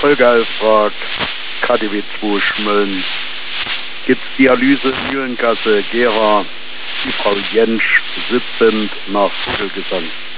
Volker fragt, KDW 2 Schmölln. Gibt's Dialyse, Mühlengasse, Gera, die Frau Jentsch sitzend nach Vogelgesang.